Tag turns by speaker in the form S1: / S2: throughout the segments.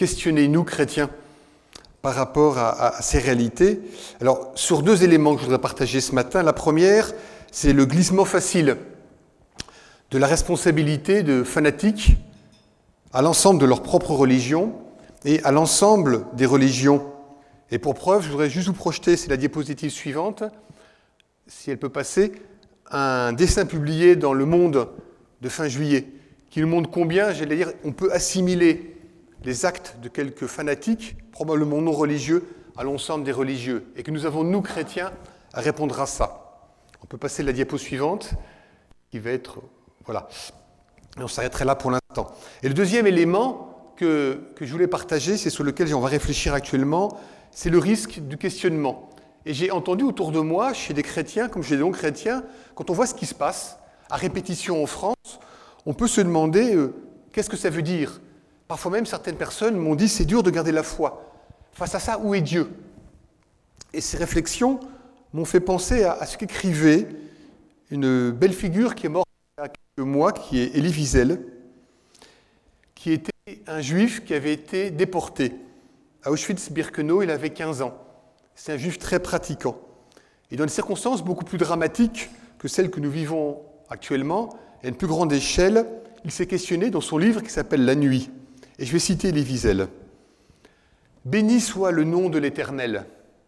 S1: questionner, nous, chrétiens, par rapport à ces réalités. Alors, sur deux éléments que je voudrais partager ce matin. La première, c'est le glissement facile de la responsabilité de fanatiques à l'ensemble de leur propre religion et à l'ensemble des religions. Et pour preuve, je voudrais juste vous projeter, c'est la diapositive suivante, si elle peut passer, un dessin publié dans Le Monde de fin juillet, qui nous montre combien, j'allais dire, on peut assimiler les actes de quelques fanatiques, probablement non religieux, à l'ensemble des religieux, et que nous avons, nous, chrétiens, à répondre à ça. On peut passer la diapo suivante, qui va être... Voilà. Et on s'arrêterait là pour l'instant. Et le deuxième élément que je voulais partager, c'est sur lequel on va réfléchir actuellement, c'est le risque du questionnement. Et j'ai entendu autour de moi, chez des chrétiens, comme chez des non-chrétiens, quand on voit ce qui se passe, à répétition en France, on peut se demander qu'est-ce que ça veut dire. Parfois même, certaines personnes m'ont dit c'est dur de garder la foi. Face à ça, où est Dieu? Et ces réflexions m'ont fait penser à ce qu'écrivait une belle figure qui est morte il y a quelques mois, qui est Elie Wiesel, qui était un juif qui avait été déporté. À Auschwitz-Birkenau, il avait 15 ans. C'est un juif très pratiquant. Et dans des circonstances beaucoup plus dramatiques que celles que nous vivons actuellement, à une plus grande échelle, il s'est questionné dans son livre qui s'appelle « La nuit ». Et je vais citer Elie Wiesel. « Béni soit le nom de l'Éternel. »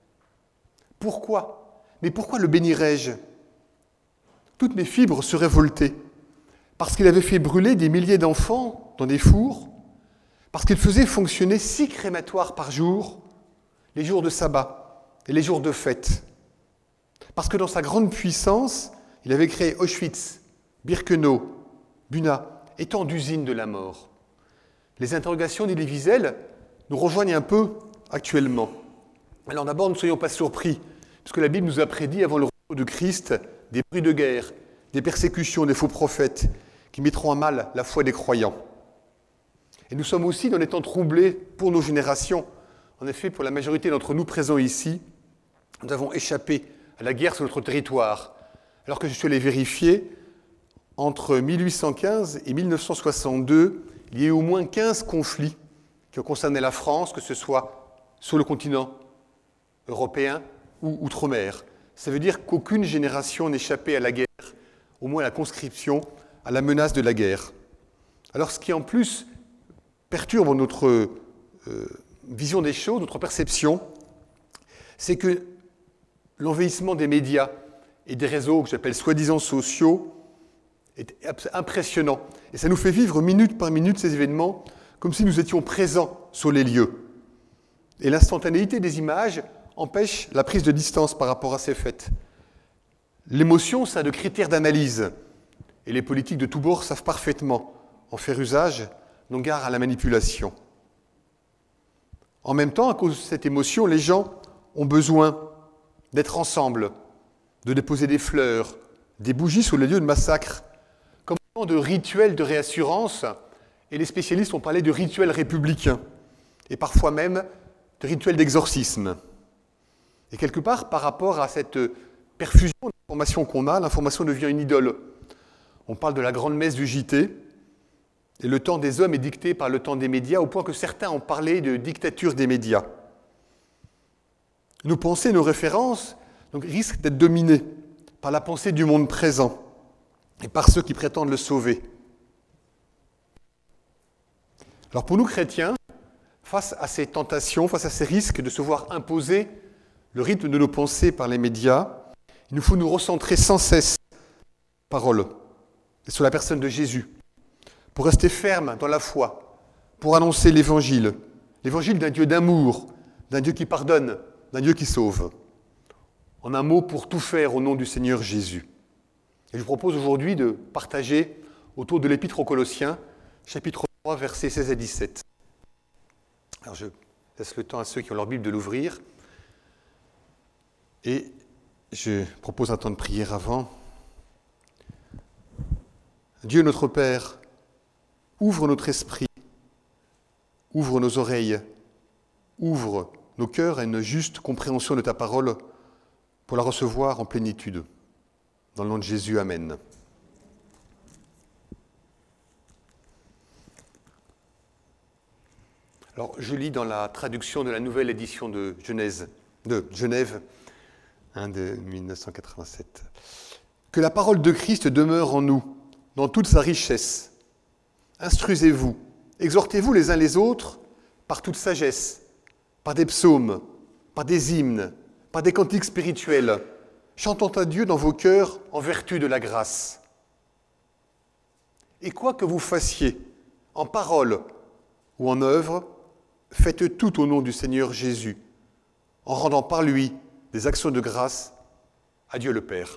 S1: Pourquoi? Mais pourquoi le bénirais-je? Toutes mes fibres se révoltaient. Parce qu'il avait fait brûler des milliers d'enfants dans des fours, parce qu'il faisait fonctionner 6 crématoires par jour, les jours de sabbat et les jours de fête. Parce que dans sa grande puissance, il avait créé Auschwitz, Birkenau, Buna, étant d'usines de la mort. Les interrogations d'Elie Wiesel nous rejoignent un peu actuellement. Alors d'abord, ne soyons pas surpris, puisque la Bible nous a prédit avant le retour de Christ des bruits de guerre, des persécutions, des faux prophètes qui mettront à mal la foi des croyants. Et nous sommes aussi dans des temps troublés pour nos générations. En effet, pour la majorité d'entre nous présents ici, nous avons échappé à la guerre sur notre territoire, alors que je suis allé vérifier, entre 1815 et 1962, il y a eu au moins 15 conflits qui ont concerné la France, que ce soit sur le continent européen ou outre-mer. Ça veut dire qu'aucune génération n'échappait à la guerre, au moins à la conscription, à la menace de la guerre. Alors ce qui en plus perturbe notre vision des choses, notre perception, c'est que l'envahissement des médias et des réseaux que j'appelle soi-disant sociaux est impressionnant. Et ça nous fait vivre minute par minute ces événements comme si nous étions présents sur les lieux. Et l'instantanéité des images empêche la prise de distance par rapport à ces faits. L'émotion, ça a de critères d'analyse. Et les politiques de tous bords savent parfaitement en faire usage, n'ont garde à la manipulation. En même temps, à cause de cette émotion, les gens ont besoin d'être ensemble, de déposer des fleurs, des bougies sur les lieux de massacre, comme un de rituels de réassurance, et les spécialistes ont parlé de rituels républicains, et parfois même de rituels d'exorcisme. Et quelque part, par rapport à cette perfusion d'informations qu'on a, l'information devient une idole. On parle de la grande messe du JT, et le temps des hommes est dicté par le temps des médias, au point que certains ont parlé de dictature des médias. Nos pensées, nos références, donc, risquent d'être dominées par la pensée du monde présent et par ceux qui prétendent le sauver. Alors pour nous chrétiens, face à ces tentations, face à ces risques de se voir imposer le rythme de nos pensées par les médias, il nous faut nous recentrer sans cesse sur la parole et sur la personne de Jésus, pour rester ferme dans la foi, pour annoncer l'évangile d'un Dieu d'amour, d'un Dieu qui pardonne, d'un Dieu qui sauve. En un mot, pour tout faire au nom du Seigneur Jésus. Et je vous propose aujourd'hui de partager autour de l'Épître aux Colossiens, chapitre 3, versets 16 à 17. Alors je laisse le temps à ceux qui ont leur Bible de l'ouvrir. Et je propose un temps de prière avant. Dieu notre Père, ouvre notre esprit, ouvre nos oreilles, ouvre nos cœurs à une juste compréhension de ta parole pour la recevoir en plénitude. Dans le nom de Jésus, Amen. Alors, je lis dans la traduction de la nouvelle édition de Genève, de 1987. Que la parole de Christ demeure en nous, dans toute sa richesse. Instruisez-vous, exhortez-vous les uns les autres par toute sagesse, par des psaumes, par des hymnes, par des cantiques spirituels, chantant à Dieu dans vos cœurs en vertu de la grâce. Et quoi que vous fassiez, en parole ou en œuvre, faites tout au nom du Seigneur Jésus, en rendant par lui des actions de grâce à Dieu le Père.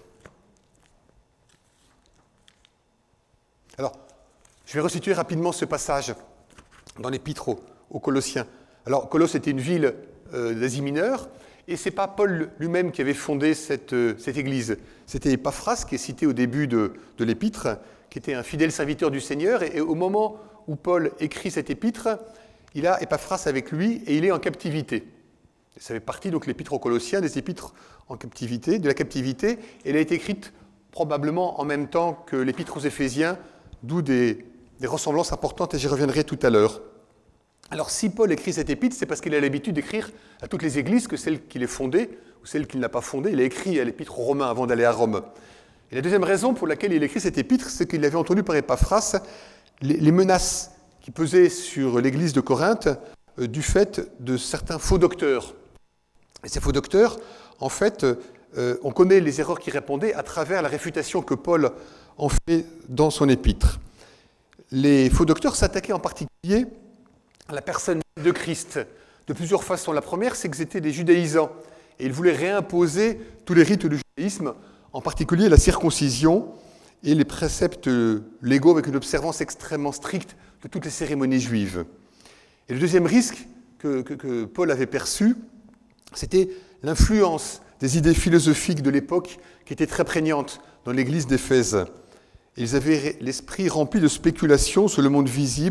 S1: Alors, je vais resituer rapidement ce passage dans l'Épître aux Colossiens. Alors, Colosse était une ville d'Asie mineure, et ce n'est pas Paul lui-même qui avait fondé cette église. C'était Épaphras, qui est cité au début de l'Épître, qui était un fidèle serviteur du Seigneur, et au moment où Paul écrit cette épître, il a Épaphras avec lui, et il est en captivité. Ça fait partie, donc, l'Épître aux Colossiens, des épîtres en captivité, de la captivité, et elle a été écrite probablement en même temps que l'Épître aux Éphésiens, d'où des ressemblances importantes, et j'y reviendrai tout à l'heure. Alors, si Paul écrit cette épître, c'est parce qu'il a l'habitude d'écrire à toutes les églises, que celles qu'il a fondées ou celles qu'il n'a pas fondées. Il a écrit à l'épître aux Romains avant d'aller à Rome. Et la deuxième raison pour laquelle il écrit cette épître, c'est qu'il avait entendu par Épaphras les menaces qui pesaient sur l'église de Corinthe du fait de certains faux docteurs. Et ces faux docteurs, en fait, on connaît les erreurs qu'ils répondaient à travers la réfutation que Paul en fait dans son épître. Les faux docteurs s'attaquaient en particulier à la personne de Christ de plusieurs façons. La première, c'est que c'était des judaïsants, et ils voulaient réimposer tous les rites du judaïsme, en particulier la circoncision et les préceptes légaux avec une observance extrêmement stricte de toutes les cérémonies juives. Et le deuxième risque que Paul avait perçu, c'était l'influence des idées philosophiques de l'époque qui étaient très prégnantes dans l'église d'Éphèse. Ils avaient l'esprit rempli de spéculations sur le monde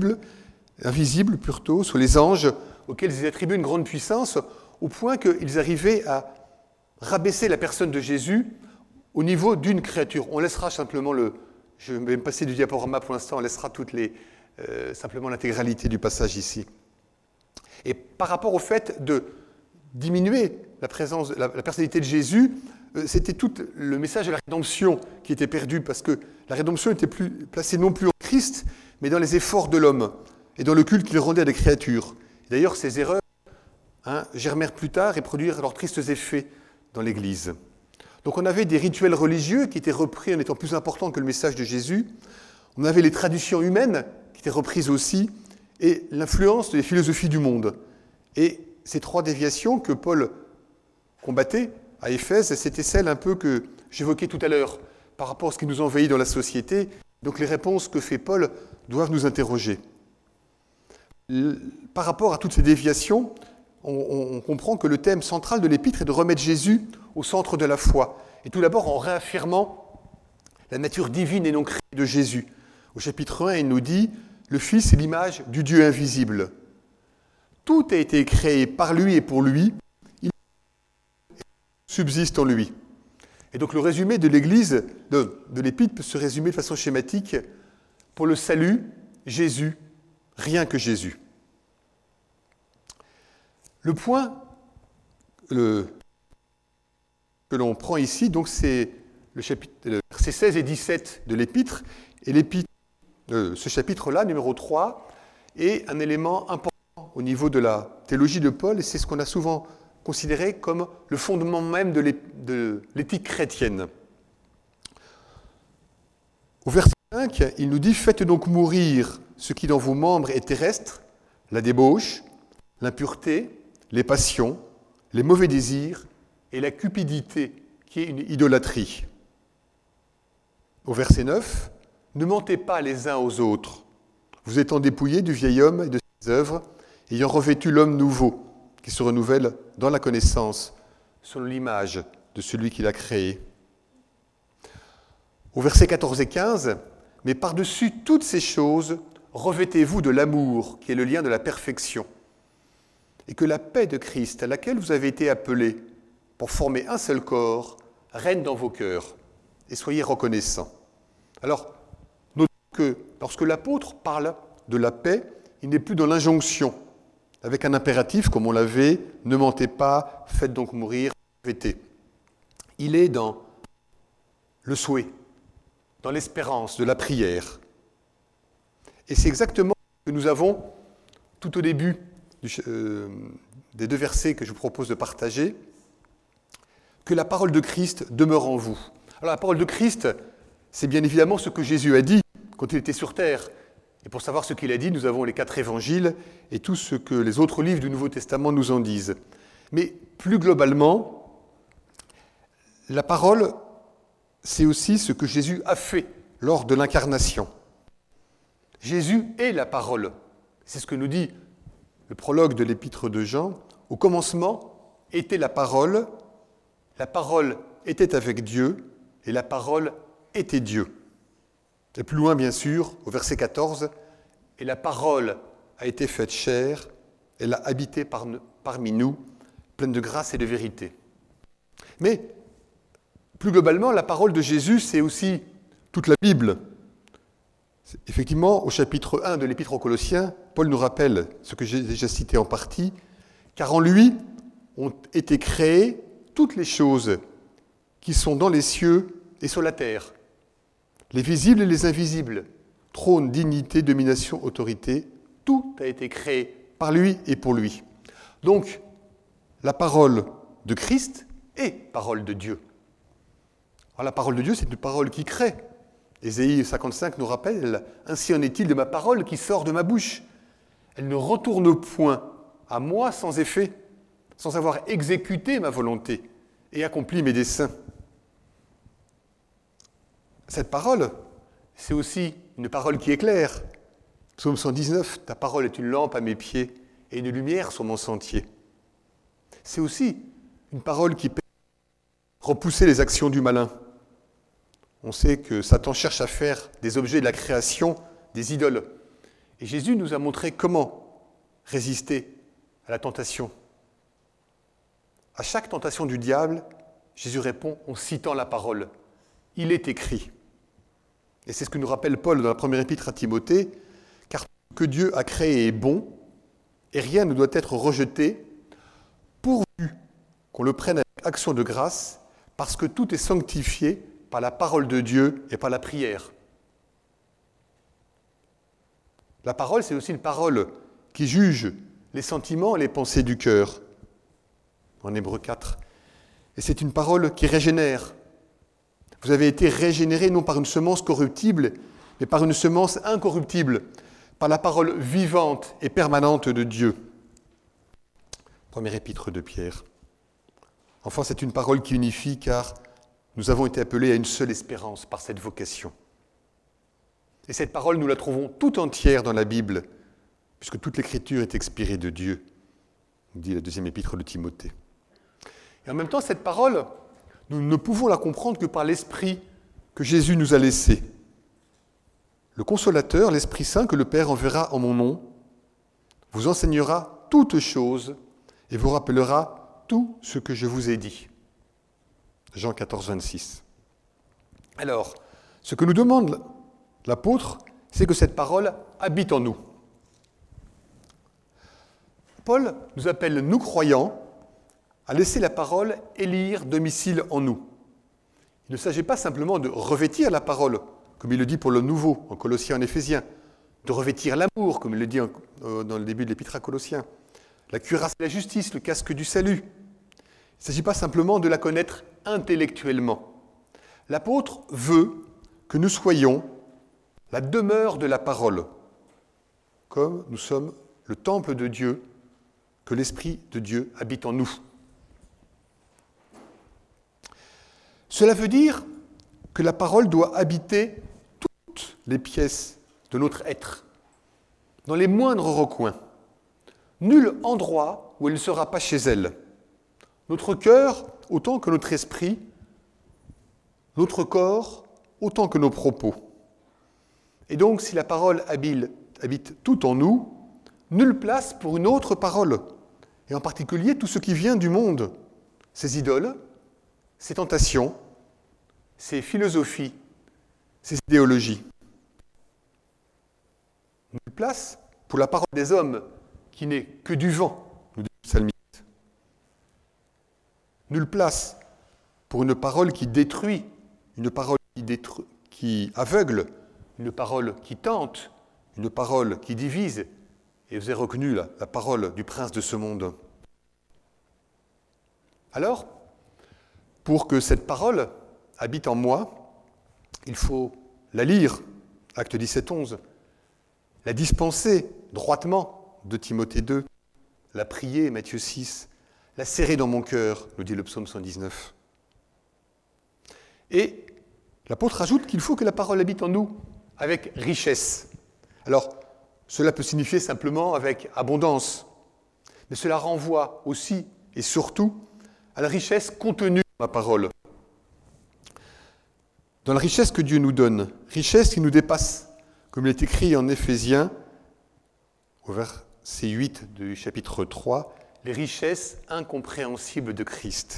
S1: invisible plutôt, sur les anges, auxquels ils attribuaient une grande puissance, au point qu'ils arrivaient à rabaisser la personne de Jésus au niveau d'une créature. On laissera simplement je vais me passer du diaporama pour l'instant, on laissera simplement l'intégralité du passage ici. Et par rapport au fait de diminuer la personnalité de Jésus, c'était tout le message de la rédemption qui était perdu, parce que la rédemption n'était plus placée non plus en Christ, mais dans les efforts de l'homme et dans le culte qu'il rendait à des créatures. D'ailleurs, ces erreurs germèrent plus tard et produirent leurs tristes effets dans l'Église. Donc on avait des rituels religieux qui étaient repris en étant plus importants que le message de Jésus. On avait les traditions humaines qui étaient reprises aussi, et l'influence des philosophies du monde. Et ces trois déviations que Paul combattait à Éphèse, c'était celles un peu que j'évoquais tout à l'heure par rapport à ce qui nous envahit dans la société. Donc les réponses que fait Paul doivent nous interroger. Par rapport à toutes ces déviations, on comprend que le thème central de l'épître est de remettre Jésus au centre de la foi. Et tout d'abord en réaffirmant la nature divine et non créée de Jésus. Au chapitre 1, il nous dit « Le Fils est l'image du Dieu invisible. Tout a été créé par lui et pour lui. Il subsiste en lui. » Et donc le résumé de l'Église, de l'épître, peut se résumer de façon schématique. Pour le salut, Jésus, rien que Jésus. Le point que l'on prend ici, donc c'est le versets 16 et 17 de l'Épître, et ce chapitre-là, numéro 3, est un élément important au niveau de la théologie de Paul, et c'est ce qu'on a souvent considéré comme le fondement même de l'éthique chrétienne. Au verset 5, il nous dit « Faites donc mourir ce qui dans vos membres est terrestre, la débauche, l'impureté, les passions, les mauvais désirs et la cupidité, qui est une idolâtrie. » Au verset 9, « Ne mentez pas les uns aux autres, vous étant dépouillés du vieil homme et de ses œuvres, ayant revêtu l'homme nouveau, qui se renouvelle dans la connaissance, selon l'image de celui qui l'a créé. » Au verset 14 et 15, « Mais par-dessus toutes ces choses, revêtez-vous de l'amour, qui est le lien de la perfection, et que la paix de Christ, à laquelle vous avez été appelés pour former un seul corps, règne dans vos cœurs, et soyez reconnaissants. » Alors, notons que lorsque l'apôtre parle de la paix, il n'est plus dans l'injonction. avec un impératif, comme on l'avait, ne mentez pas, faites donc mourir, vêtez. Il est dans le souhait, dans l'espérance de la prière. Et c'est exactement ce que nous avons tout au début des 2 versets que je vous propose de partager, que la parole de Christ demeure en vous. Alors la parole de Christ, c'est bien évidemment ce que Jésus a dit quand il était sur terre. Et pour savoir ce qu'il a dit, nous avons les 4 évangiles et tout ce que les autres livres du Nouveau Testament nous en disent. Mais plus globalement, la parole, c'est aussi ce que Jésus a fait lors de l'incarnation. Jésus est la parole. C'est ce que nous dit le prologue de l'épître de Jean. Au commencement était la parole était avec Dieu, et la parole était Dieu. Et plus loin, bien sûr, au verset 14, « Et la parole a été faite chair, elle a habité parmi nous, pleine de grâce et de vérité. » Mais, plus globalement, la parole de Jésus, c'est aussi toute la Bible. Effectivement, au chapitre 1 de l'Épître aux Colossiens, Paul nous rappelle ce que j'ai déjà cité en partie, « Car en lui ont été créées toutes les choses qui sont dans les cieux et sur la terre, les visibles et les invisibles, trône, dignité, domination, autorité, tout a été créé par lui et pour lui. » Donc, la parole de Christ est parole de Dieu. Alors, la parole de Dieu, c'est une parole qui crée. Ésaïe 55 nous rappelle « Ainsi en est-il de ma parole qui sort de ma bouche. Elle ne retourne point à moi sans effet, sans avoir exécuté ma volonté et accompli mes desseins. » Cette parole, c'est aussi une parole qui éclaire. Psaume 119, « Ta parole est une lampe à mes pieds et une lumière sur mon sentier. » C'est aussi une parole qui permet de repousser les actions du malin. On sait que Satan cherche à faire des objets de la création des idoles. Et Jésus nous a montré comment résister à la tentation. À chaque tentation du diable, Jésus répond en citant la parole. Il est écrit. Et c'est ce que nous rappelle Paul dans la première épître à Timothée, car tout ce que Dieu a créé est bon, et rien ne doit être rejeté, pourvu qu'on le prenne avec action de grâce, parce que tout est sanctifié par la parole de Dieu et par la prière. La parole, c'est aussi une parole qui juge les sentiments et les pensées du cœur, en Hébreux 4. Et c'est une parole qui régénère. Vous avez été régénérés non par une semence corruptible, mais par une semence incorruptible, par la parole vivante et permanente de Dieu. Première épître de Pierre. Enfin, c'est une parole qui unifie, car nous avons été appelés à une seule espérance par cette vocation. Et cette parole, nous la trouvons tout entière dans la Bible, puisque toute l'Écriture est expirée de Dieu, nous dit la 2e épître de Timothée. Et en même temps, cette parole, nous ne pouvons la comprendre que par l'Esprit que Jésus nous a laissé. Le Consolateur, l'Esprit Saint, que le Père enverra en mon nom, vous enseignera toutes choses et vous rappellera tout ce que je vous ai dit. Jean 14, 26. Alors, ce que nous demande l'apôtre, c'est que cette parole habite en nous. Paul nous appelle, nous croyants, à laisser la parole élire domicile en nous. Il ne s'agit pas simplement de revêtir la parole, comme il le dit pour le nouveau, en Colossiens, en Éphésiens, de revêtir l'amour, comme il le dit dans le début de l'Épître à Colossiens, la cuirasse de la justice, le casque du salut. Il ne s'agit pas simplement de la connaître intellectuellement. L'apôtre veut que nous soyons la demeure de la parole, comme nous sommes le temple de Dieu, que l'Esprit de Dieu habite en nous. Cela veut dire que la parole doit habiter toutes les pièces de notre être, dans les moindres recoins. Nul endroit où elle ne sera pas chez elle. Notre cœur, autant que notre esprit, notre corps, autant que nos propos. Et donc, si la parole habite tout en nous, nulle place pour une autre parole, et en particulier tout ce qui vient du monde, ces idoles, ces tentations, ces philosophies, ces idéologies. Nulle place pour la parole des hommes qui n'est que du vent, nous dit le psalmiste. Nulle place pour une parole qui détruit, une parole qui aveugle, une parole qui tente, une parole qui divise. Et vous avez reconnu la parole du prince de ce monde. Alors, pour que cette parole habite en moi, il faut la lire, Acte 17, 11, la dispenser droitement de Timothée 2, la prier, Matthieu 6, la serrer dans mon cœur, nous dit le psaume 119. Et l'apôtre ajoute qu'il faut que la parole habite en nous avec richesse. Alors, cela peut signifier simplement avec abondance, mais cela renvoie aussi et surtout à la richesse contenue dans la parole. Dans la richesse que Dieu nous donne, richesse qui nous dépasse, comme il est écrit en Éphésiens, au verset 8 du chapitre 3, les richesses incompréhensibles de Christ.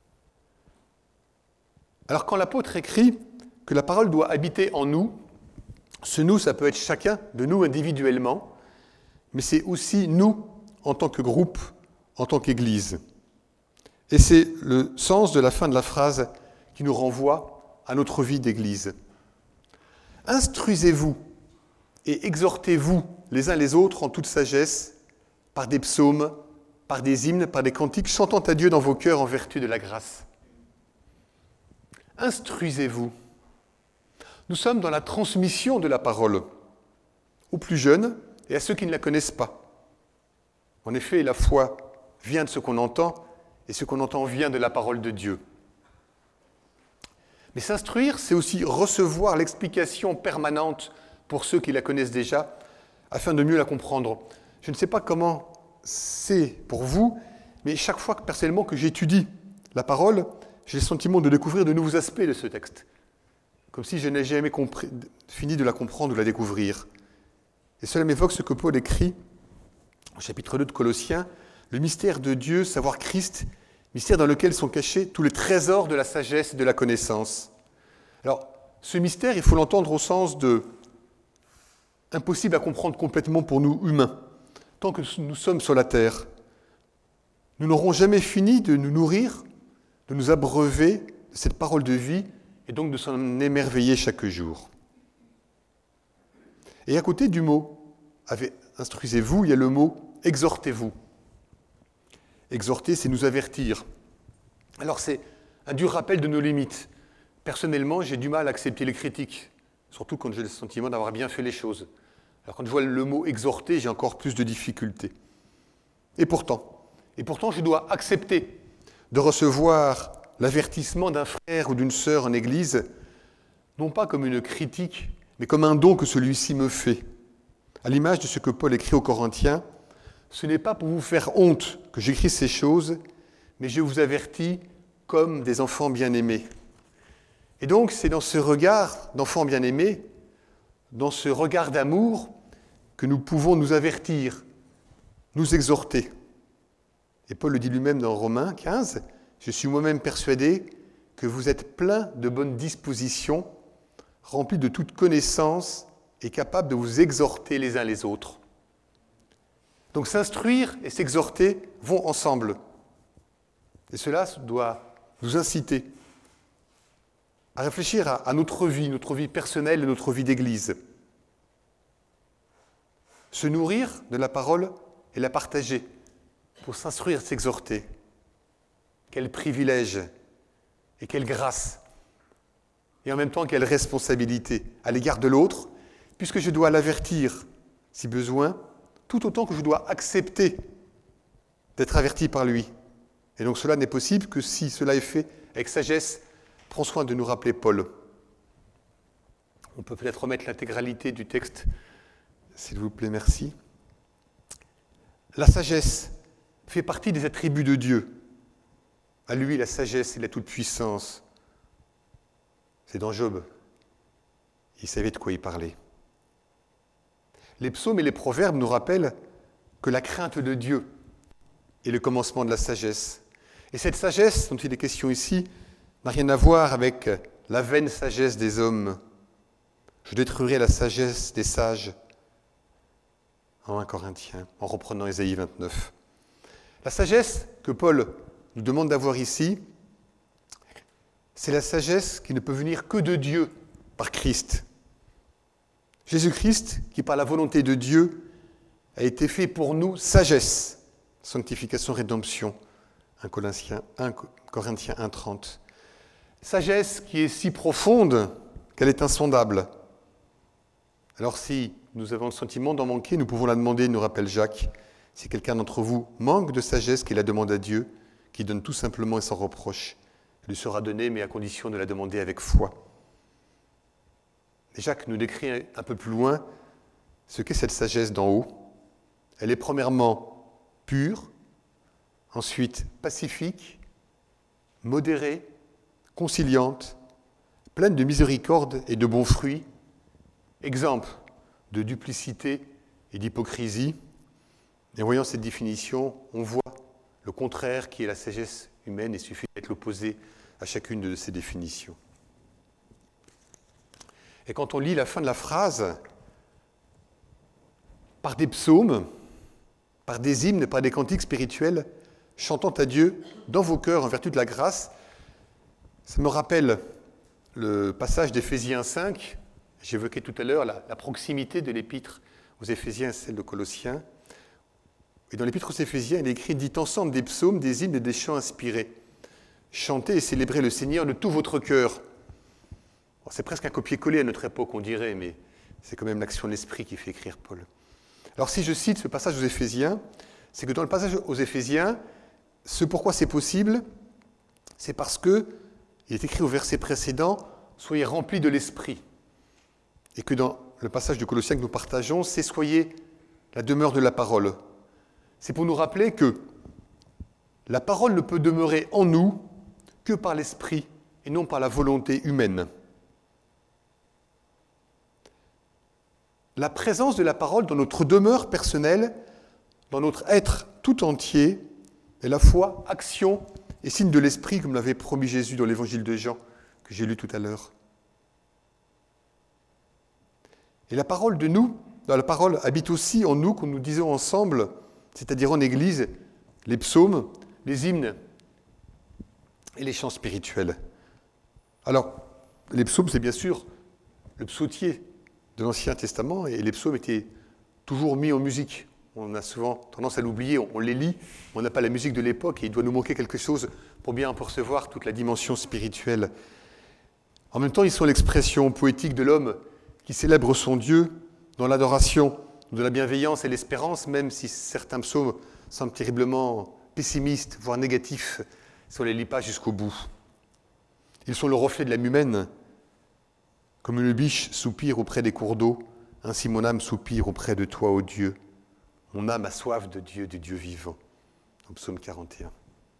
S1: Alors quand l'apôtre écrit que la parole doit habiter en nous, ce nous, ça peut être chacun de nous individuellement, mais c'est aussi nous en tant que groupe, en tant qu'Église. Et c'est le sens de la fin de la phrase qui nous renvoie à notre vie d'Église. Instruisez-vous et exhortez-vous les uns les autres en toute sagesse, par des psaumes, par des hymnes, par des cantiques, chantant à Dieu dans vos cœurs en vertu de la grâce. Instruisez-vous. Nous sommes dans la transmission de la parole aux plus jeunes et à ceux qui ne la connaissent pas. En effet, la foi vient de ce qu'on entend, et ce qu'on entend vient de la parole de Dieu. Mais s'instruire, c'est aussi recevoir l'explication permanente pour ceux qui la connaissent déjà, afin de mieux la comprendre. Je ne sais pas comment c'est pour vous, mais chaque fois personnellement que j'étudie la parole, j'ai le sentiment de découvrir de nouveaux aspects de ce texte, comme si je n'ai jamais fini de la comprendre ou de la découvrir. Et cela m'évoque ce que Paul écrit au chapitre 2 de Colossiens, le mystère de Dieu, savoir Christ, mystère dans lequel sont cachés tous les trésors de la sagesse et de la connaissance. Alors, ce mystère, il faut l'entendre au sens de impossible à comprendre complètement pour nous humains, tant que nous sommes sur la terre. Nous n'aurons jamais fini de nous nourrir, de nous abreuver de cette parole de vie et donc de s'en émerveiller chaque jour. Et à côté du mot « instruisez-vous », il y a le mot « exhortez-vous ». Exhorter, c'est nous avertir. Alors c'est un dur rappel de nos limites. Personnellement, j'ai du mal à accepter les critiques, surtout quand j'ai le sentiment d'avoir bien fait les choses. Alors quand je vois le mot « exhorter », j'ai encore plus de difficultés. Et pourtant, je dois accepter de recevoir l'avertissement d'un frère ou d'une sœur en Église, non pas comme une critique, mais comme un don que celui-ci me fait. À l'image de ce que Paul écrit aux Corinthiens, « Ce n'est pas pour vous faire honte que j'écris ces choses, mais je vous avertis comme des enfants bien-aimés. » Et donc, c'est dans ce regard d'enfants bien-aimés, dans ce regard d'amour, que nous pouvons nous avertir, nous exhorter. Et Paul le dit lui-même dans Romains 15, « Je suis moi-même persuadé que vous êtes pleins de bonnes dispositions, remplis de toute connaissance et capables de vous exhorter les uns les autres. » Donc s'instruire et s'exhorter vont ensemble. Et cela doit nous inciter à réfléchir à notre vie personnelle et notre vie d'Église. Se nourrir de la parole et la partager pour s'instruire et s'exhorter. Quel privilège et quelle grâce. Et en même temps, quelle responsabilité à l'égard de l'autre, puisque je dois l'avertir, si besoin, tout autant que je dois accepter d'être averti par lui. Et donc cela n'est possible que si cela est fait avec sagesse. Prends soin de nous rappeler Paul. On peut peut-être remettre l'intégralité du texte, s'il vous plaît, merci. La sagesse fait partie des attributs de Dieu. À lui, la sagesse et la toute-puissance. C'est dans Job. Il savait de quoi il parlait. Les psaumes et les proverbes nous rappellent que la crainte de Dieu est le commencement de la sagesse. Et cette sagesse dont il est question ici n'a rien à voir avec la vaine sagesse des hommes. Je détruirai la sagesse des sages en 1 Corinthiens, en reprenant Ésaïe 29. La sagesse que Paul nous demande d'avoir ici, c'est la sagesse qui ne peut venir que de Dieu par Christ. Jésus-Christ, qui par la volonté de Dieu a été fait pour nous sagesse, sanctification, rédemption, 1 Corinthiens 1:30. Sagesse qui est si profonde qu'elle est insondable. Alors si nous avons le sentiment d'en manquer, nous pouvons la demander, nous rappelle Jacques. Si quelqu'un d'entre vous manque de sagesse, qu'il la demande à Dieu, qui donne tout simplement et sans reproche. Elle lui sera donnée, mais à condition de la demander avec foi. Et Jacques nous décrit un peu plus loin ce qu'est cette sagesse d'en haut. Elle est premièrement pure, ensuite pacifique, modérée, conciliante, pleine de miséricorde et de bons fruits, exemple de duplicité et d'hypocrisie. Et en voyant cette définition, on voit le contraire qui est la sagesse humaine, et il suffit d'être l'opposé à chacune de ces définitions. Et quand on lit la fin de la phrase, par des psaumes, par des hymnes, par des cantiques spirituels, chantant à Dieu dans vos cœurs en vertu de la grâce, ça me rappelle le passage d'Éphésiens 5. J'évoquais tout à l'heure la proximité de l'épître aux Éphésiens et celle de Colossiens. Et dans l'épître aux Éphésiens, il est écrit « Dites ensemble des psaumes, des hymnes et des chants inspirés. Chantez et célébrez le Seigneur de tout votre cœur. » C'est presque un copier-coller à notre époque, on dirait, mais c'est quand même l'action de l'Esprit qui fait écrire Paul. Alors si je cite ce passage aux Éphésiens, c'est que dans le passage aux Éphésiens, ce pourquoi c'est possible, c'est parce que il est écrit au verset précédent « Soyez remplis de l'Esprit ». Et que dans le passage de Colossiens que nous partageons, c'est « Soyez la demeure de la parole ». C'est pour nous rappeler que la parole ne peut demeurer en nous que par l'Esprit et non par la volonté humaine. La présence de la parole dans notre demeure personnelle, dans notre être tout entier, est la foi, action et signe de l'Esprit, comme l'avait promis Jésus dans l'Évangile de Jean, que j'ai lu tout à l'heure. Et la parole de nous, la parole habite aussi en nous, quand nous disons ensemble, c'est-à-dire en Église, les psaumes, les hymnes et les chants spirituels. Alors, les psaumes, c'est bien sûr le psautier de l'Ancien Testament, et les psaumes étaient toujours mis en musique. On a souvent tendance à l'oublier, on les lit, on n'a pas la musique de l'époque, et il doit nous manquer quelque chose pour bien percevoir toute la dimension spirituelle. En même temps, ils sont l'expression poétique de l'homme qui célèbre son Dieu dans l'adoration, de la bienveillance et l'espérance, même si certains psaumes semblent terriblement pessimistes, voire négatifs, si on ne les lit pas jusqu'au bout. Ils sont le reflet de l'âme humaine. Comme une biche soupire auprès des cours d'eau, ainsi mon âme soupire auprès de toi, ô Dieu. Mon âme a soif de Dieu vivant. En psaume 41.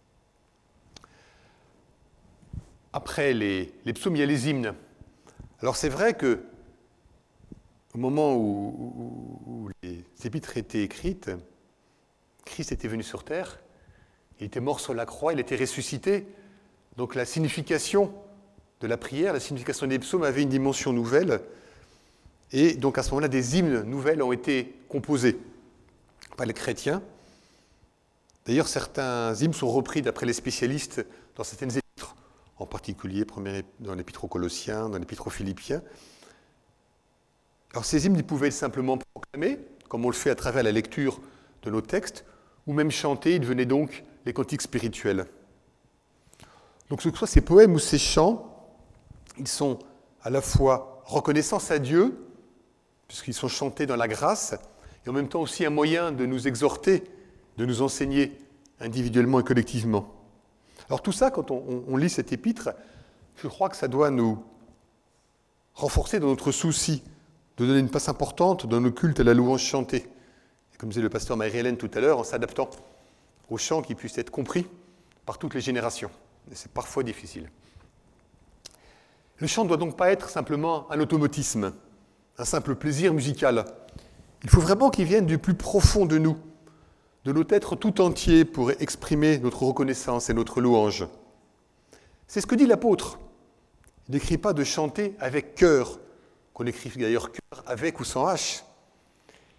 S1: Après les psaumes, il y a les hymnes. Alors c'est vrai que au moment où les épîtres étaient écrites, Christ était venu sur terre, il était mort sur la croix, il était ressuscité. Donc la signification de la prière, la signification des psaumes avait une dimension nouvelle. Et donc à ce moment-là, des hymnes nouvelles ont été composés par les chrétiens. D'ailleurs, certains hymnes sont repris d'après les spécialistes dans certaines épîtres, en particulier dans l'épître aux Colossiens, dans l'épître aux Philippiens. Alors ces hymnes, ils pouvaient être simplement proclamés, comme on le fait à travers la lecture de nos textes, ou même chantés, ils devenaient donc les cantiques spirituels. Donc que ce soit ces poèmes ou ces chants, ils sont à la fois reconnaissance à Dieu, puisqu'ils sont chantés dans la grâce, et en même temps aussi un moyen de nous exhorter, de nous enseigner individuellement et collectivement. Alors tout ça, quand on lit cet épître, je crois que ça doit nous renforcer dans notre souci de donner une place importante dans nos cultes à la louange chantée. Et comme disait le pasteur Marie-Hélène tout à l'heure, en s'adaptant aux chants qui puissent être compris par toutes les générations. Et c'est parfois difficile. Le chant ne doit donc pas être simplement un automatisme, un simple plaisir musical. Il faut vraiment qu'il vienne du plus profond de nous, de notre être tout entier pour exprimer notre reconnaissance et notre louange. C'est ce que dit l'apôtre. Il n'écrit pas de chanter avec cœur, qu'on écrit d'ailleurs cœur avec ou sans H.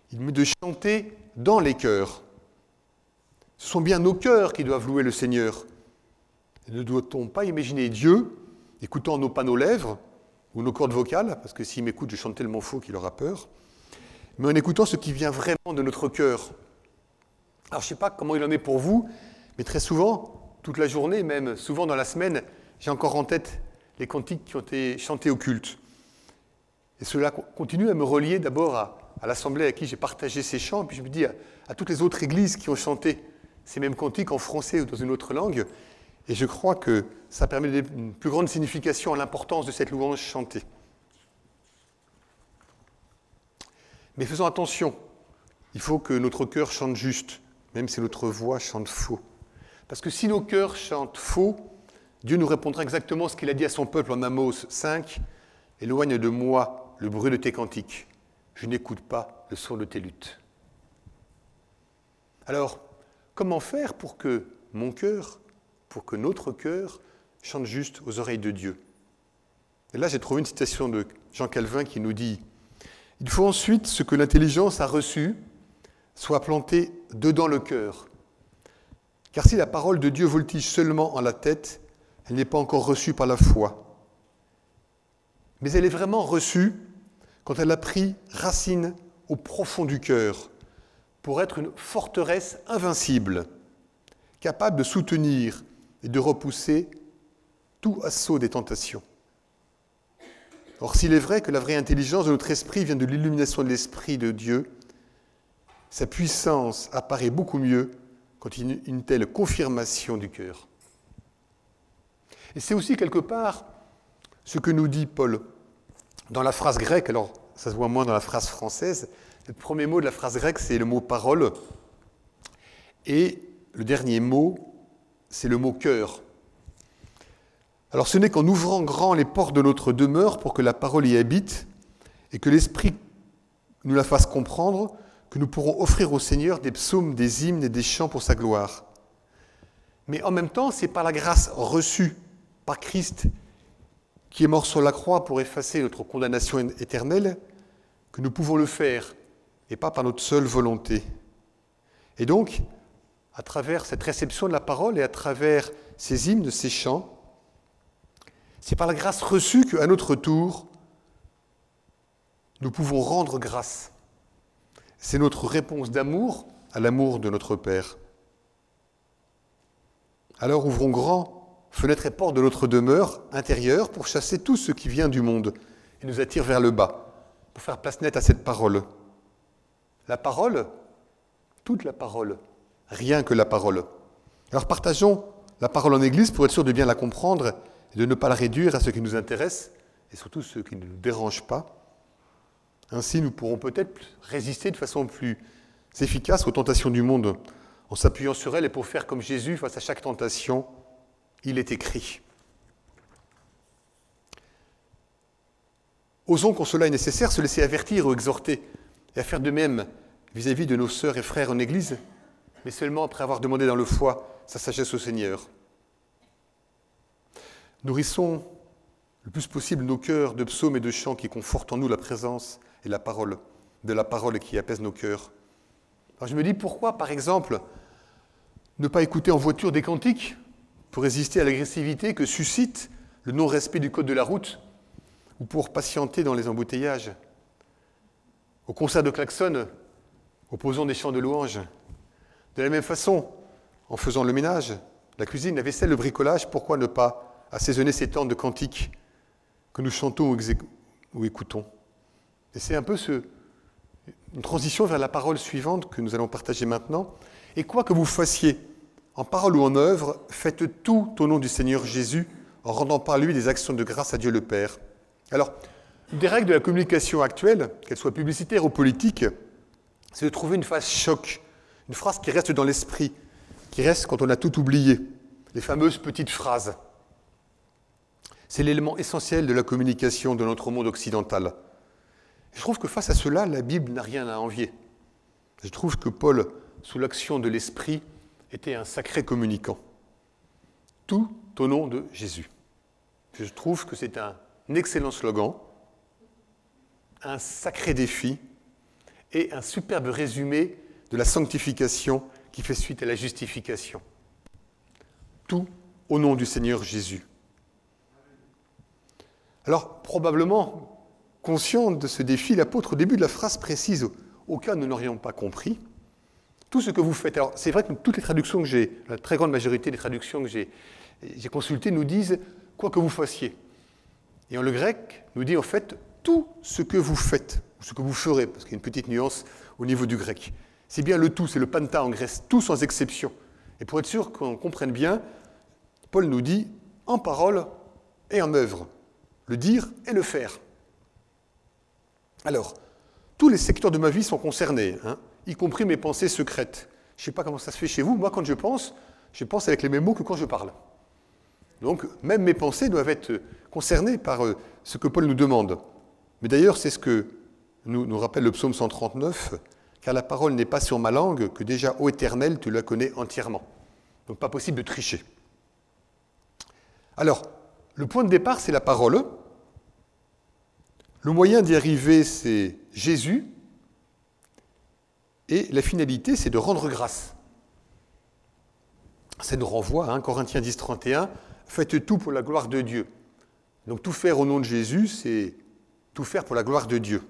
S1: Il met de chanter dans les cœurs. Ce sont bien nos cœurs qui doivent louer le Seigneur. Et ne doit-on pas imaginer Dieu écoutant non pas nos lèvres ou nos cordes vocales, parce que s'il m'écoute, je chante tellement faux qu'il aura peur, mais en écoutant ce qui vient vraiment de notre cœur. Alors je ne sais pas comment il en est pour vous, mais très souvent, toute la journée, même souvent dans la semaine, j'ai encore en tête les cantiques qui ont été chantés au culte. Et cela continue à me relier d'abord à l'assemblée à qui j'ai partagé ces chants, puis je me dis à toutes les autres églises qui ont chanté ces mêmes cantiques en français ou dans une autre langue. Et je crois que ça permet de donner une plus grande signification à l'importance de cette louange chantée. Mais faisons attention, il faut que notre cœur chante juste, même si notre voix chante faux. Parce que si nos cœurs chantent faux, Dieu nous répondra exactement ce qu'il a dit à son peuple en Amos 5, « Éloigne de moi le bruit de tes cantiques, je n'écoute pas le son de tes luttes. » Alors, comment faire pour que mon cœur, pour que notre cœur chante juste aux oreilles de Dieu? Et là, j'ai trouvé une citation de Jean Calvin qui nous dit « Il faut ensuite ce que l'intelligence a reçu soit planté dedans le cœur. Car si la parole de Dieu voltige seulement en la tête, elle n'est pas encore reçue par la foi. Mais elle est vraiment reçue quand elle a pris racine au profond du cœur, pour être une forteresse invincible, capable de soutenir et de repousser tout assaut des tentations. Or, s'il est vrai que la vraie intelligence de notre esprit vient de l'illumination de l'Esprit de Dieu, sa puissance apparaît beaucoup mieux quand il y a une telle confirmation du cœur. Et c'est aussi quelque part ce que nous dit Paul dans la phrase grecque, alors ça se voit moins dans la phrase française. Le premier mot de la phrase grecque, c'est le mot parole, et le dernier mot, c'est le mot cœur. Alors ce n'est qu'en ouvrant grand les portes de notre demeure pour que la parole y habite et que l'Esprit nous la fasse comprendre, que nous pourrons offrir au Seigneur des psaumes, des hymnes et des chants pour sa gloire. Mais en même temps, c'est par la grâce reçue par Christ, qui est mort sur la croix pour effacer notre condamnation éternelle, que nous pouvons le faire, et pas par notre seule volonté. Et donc, à travers cette réception de la parole et à travers ces hymnes, ces chants, c'est par la grâce reçue qu'à notre tour, nous pouvons rendre grâce. C'est notre réponse d'amour à l'amour de notre Père. Alors ouvrons grand, fenêtres et portes de notre demeure intérieure pour chasser tout ce qui vient du monde et nous attire vers le bas, pour faire place nette à cette parole. La parole, toute la parole, rien que la parole. Alors partageons la parole en Église pour être sûr de bien la comprendre et de ne pas la réduire à ce qui nous intéresse et surtout ce qui ne nous dérange pas. Ainsi, nous pourrons peut-être résister de façon plus efficace aux tentations du monde en s'appuyant sur elles et pour faire comme Jésus face à chaque tentation, il est écrit. Osons, quand cela est nécessaire, se laisser avertir ou exhorter et à faire de même vis-à-vis de nos sœurs et frères en Église, mais seulement après avoir demandé dans le foi sa sagesse au Seigneur. Nourrissons le plus possible nos cœurs de psaumes et de chants qui confortent en nous la présence et la parole, de la parole qui apaise nos cœurs. Alors je me dis, pourquoi, par exemple, ne pas écouter en voiture des cantiques pour résister à l'agressivité que suscite le non-respect du code de la route ou pour patienter dans les embouteillages? Au concert de klaxon, opposant des chants de louanges. De la même façon, en faisant le ménage, la cuisine, la vaisselle, le bricolage, pourquoi ne pas assaisonner ces temps de cantiques que nous chantons ou écoutons? Et c'est un peu une transition vers la parole suivante que nous allons partager maintenant. Et quoi que vous fassiez, en parole ou en œuvre, faites tout au nom du Seigneur Jésus, en rendant par lui des actions de grâce à Dieu le Père. Alors, une des règles de la communication actuelle, qu'elle soit publicitaire ou politique, c'est de trouver une phrase choc, une phrase qui reste dans l'esprit, qui reste quand on a tout oublié, les fameuses petites phrases. C'est l'élément essentiel de la communication de notre monde occidental. Je trouve que face à cela, la Bible n'a rien à envier. Je trouve que Paul, sous l'action de l'Esprit, était un sacré communicant. Tout au nom de Jésus. Je trouve que c'est un excellent slogan, un sacré défi et un superbe résumé de la sanctification qui fait suite à la justification. Tout au nom du Seigneur Jésus. Alors, probablement, conscient de ce défi, l'apôtre, au début de la phrase, précise, au cas où nous n'aurions pas compris, tout ce que vous faites. Alors, c'est vrai que toutes les traductions que j'ai, la très grande majorité des traductions que j'ai consultées nous disent « quoi que vous fassiez ». Et en le grec, nous dit en fait « tout ce que vous faites », ou ce que vous ferez, parce qu'il y a une petite nuance au niveau du grec. C'est bien le tout, c'est le panta en grec, tout sans exception. Et pour être sûr qu'on comprenne bien, Paul nous dit « en parole et en œuvre », le dire et le faire. Alors, tous les secteurs de ma vie sont concernés, y compris mes pensées secrètes. Je ne sais pas comment ça se fait chez vous. Moi, quand je pense avec les mêmes mots que quand je parle. Donc, même mes pensées doivent être concernées par ce que Paul nous demande. Mais d'ailleurs, c'est ce que nous rappelle le psaume 139, « Car la parole n'est pas sur ma langue, que déjà, ô Éternel, tu la connais entièrement. » Donc, pas possible de tricher. Alors, le point de départ, c'est la parole. Le moyen d'y arriver, c'est Jésus. Et la finalité, c'est de rendre grâce. Ça nous renvoie à 1 Corinthiens 10, 31, « Faites tout pour la gloire de Dieu ». Donc tout faire au nom de Jésus, c'est tout faire pour la gloire de Dieu.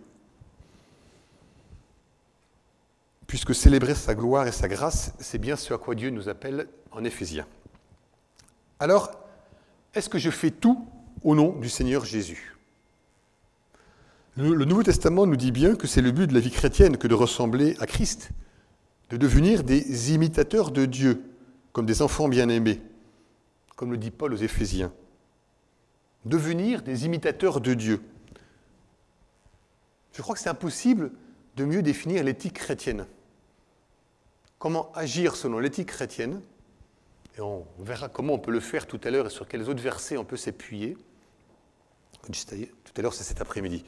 S1: Puisque célébrer sa gloire et sa grâce, c'est bien ce à quoi Dieu nous appelle en Éphésiens. Alors, est-ce que je fais tout au nom du Seigneur Jésus ? Le Nouveau Testament nous dit bien que c'est le but de la vie chrétienne que de ressembler à Christ, de devenir des imitateurs de Dieu, comme des enfants bien-aimés, comme le dit Paul aux Éphésiens. Devenir des imitateurs de Dieu. Je crois que c'est impossible de mieux définir l'éthique chrétienne. Comment agir selon l'éthique chrétienne, et on verra comment on peut le faire tout à l'heure et sur quels autres versets on peut s'appuyer. Tout à l'heure, c'est cet après-midi.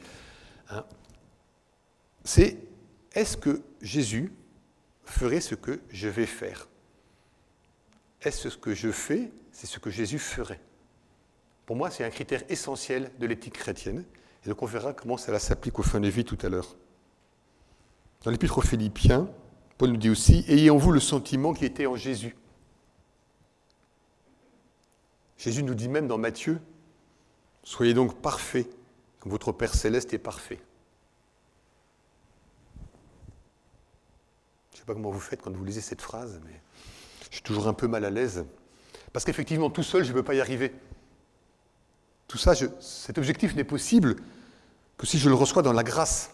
S1: C'est, est-ce que Jésus ferait ce que je vais faire ? Est-ce ce que je fais, c'est ce que Jésus ferait ? Pour moi, c'est un critère essentiel de l'éthique chrétienne. Et donc on verra comment cela s'applique aux fins de vie tout à l'heure. Dans l'Épître aux Philippiens, Paul nous dit aussi « Ayez en vous le sentiment qui était en Jésus ». Jésus nous dit même dans Matthieu « Soyez donc parfaits, comme votre Père céleste est parfait ». Je ne sais pas comment vous faites quand vous lisez cette phrase, mais je suis toujours un peu mal à l'aise. Parce qu'effectivement, tout seul, je ne peux pas y arriver. Tout ça, cet objectif n'est possible que si je le reçois dans la grâce.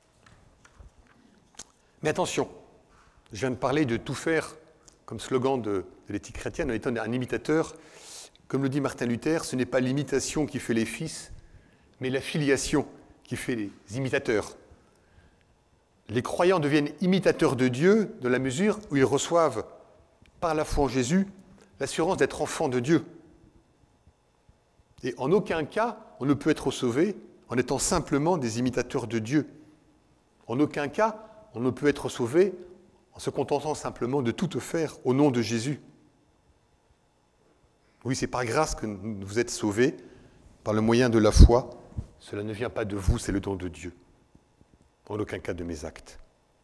S1: Mais attention, je viens de parler de tout faire comme slogan de l'éthique chrétienne en étant un imitateur. Comme le dit Martin Luther, ce n'est pas l'imitation qui fait les fils, mais la filiation qui fait les imitateurs. Les croyants deviennent imitateurs de Dieu dans la mesure où ils reçoivent, par la foi en Jésus, l'assurance d'être enfants de Dieu. Et en aucun cas, on ne peut être sauvé en étant simplement des imitateurs de Dieu. En aucun cas, on ne peut être sauvé en se contentant simplement de tout faire au nom de Jésus. Oui, c'est par grâce que vous êtes sauvés, par le moyen de la foi. Cela ne vient pas de vous, c'est le don de Dieu. En aucun cas de mes actes.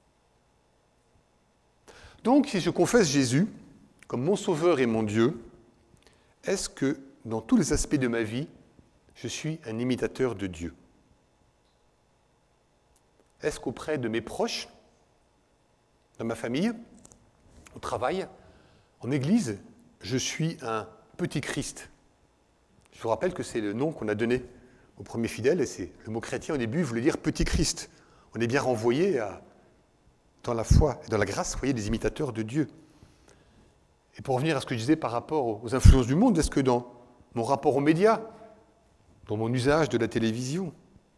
S1: Donc, si je confesse Jésus comme mon Sauveur et mon Dieu, est-ce que, dans tous les aspects de ma vie, je suis un imitateur de Dieu ? Est-ce qu'auprès de mes proches, dans ma famille, au travail, en église, je suis un petit Christ ? Je vous rappelle que c'est le nom qu'on a donné aux premiers fidèles, et c'est le mot chrétien au début voulait dire petit Christ. On est bien renvoyé dans la foi et dans la grâce, vous voyez, des imitateurs de Dieu. Et pour revenir à ce que je disais par rapport aux influences du monde, est-ce que dans mon rapport aux médias, dans mon usage de la télévision,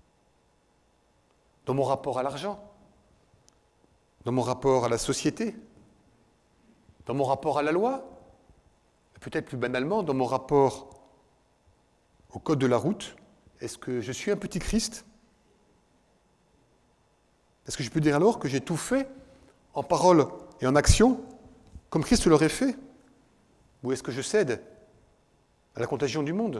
S1: dans mon rapport à l'argent, dans mon rapport à la société, dans mon rapport à la loi, peut-être plus banalement, dans mon rapport au code de la route, est-ce que je suis un petit Christ ? Est-ce que je peux dire alors que j'ai tout fait, en parole et en action, comme Christ l'aurait fait ? Ou est-ce que je cède à la contagion du monde ?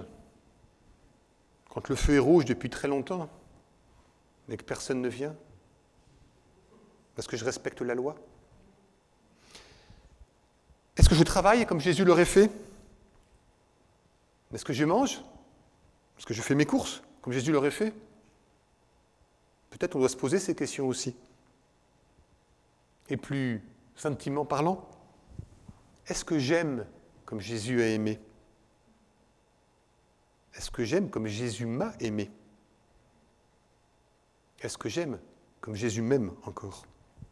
S1: Quand le feu est rouge depuis très longtemps, mais que personne ne vient ? Parce que je respecte la loi? Est-ce que je travaille comme Jésus l'aurait fait? Est-ce que je mange? Est-ce que je fais mes courses comme Jésus l'aurait fait? Peut-être on doit se poser ces questions aussi. Et plus intimement parlant, est-ce que j'aime comme Jésus a aimé? Est-ce que j'aime comme Jésus m'a aimé? Est-ce que j'aime comme Jésus m'aime encore?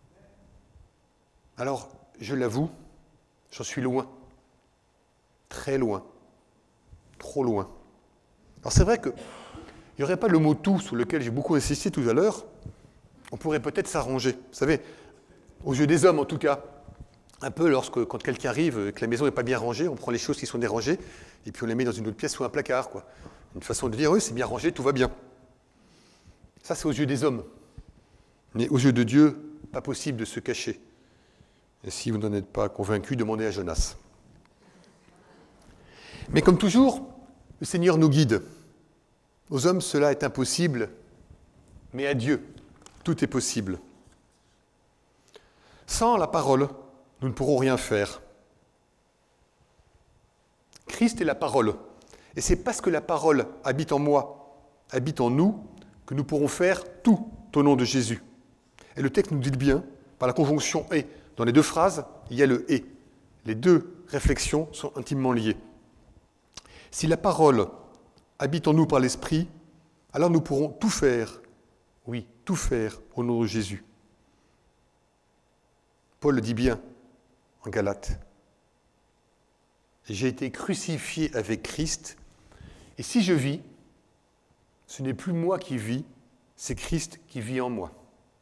S1: Alors, je l'avoue, j'en suis loin, très loin, trop loin. Alors c'est vrai qu'il n'y aurait pas le mot « tout » sur lequel j'ai beaucoup insisté tout à l'heure, on pourrait peut-être s'arranger. Vous savez, aux yeux des hommes en tout cas, un peu quand quelqu'un arrive, que la maison n'est pas bien rangée, on prend les choses qui sont dérangées, et puis on les met dans une autre pièce ou un placard, quoi. Une façon de dire, oui, c'est bien rangé, tout va bien. Ça, c'est aux yeux des hommes. Mais aux yeux de Dieu, pas possible de se cacher. Et si vous n'en êtes pas convaincu, demandez à Jonas. Mais comme toujours, le Seigneur nous guide. Aux hommes, cela est impossible, mais à Dieu, tout est possible. Sans la parole, nous ne pourrons rien faire. Christ est la parole. Et c'est parce que la parole habite en moi, habite en nous, que nous pourrons faire tout au nom de Jésus. Et le texte nous dit bien, par la conjonction « et ». Dans les deux phrases, il y a le « et ». Les deux réflexions sont intimement liées. Si la parole habite en nous par l'Esprit, alors nous pourrons tout faire, oui, tout faire au nom de Jésus. Paul le dit bien en Galates. J'ai été crucifié avec Christ, et si je vis, ce n'est plus moi qui vis, c'est Christ qui vit en moi.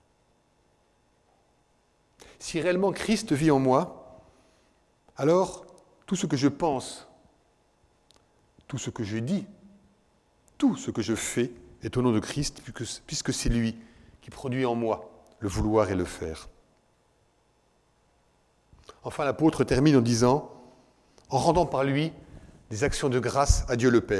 S1: Si réellement Christ vit en moi, alors tout ce que je pense, tout ce que je dis, tout ce que je fais est au nom de Christ, puisque c'est lui qui produit en moi le vouloir et le faire. Enfin, l'apôtre termine en disant « en rendant par lui des actions de grâce à Dieu le Père ».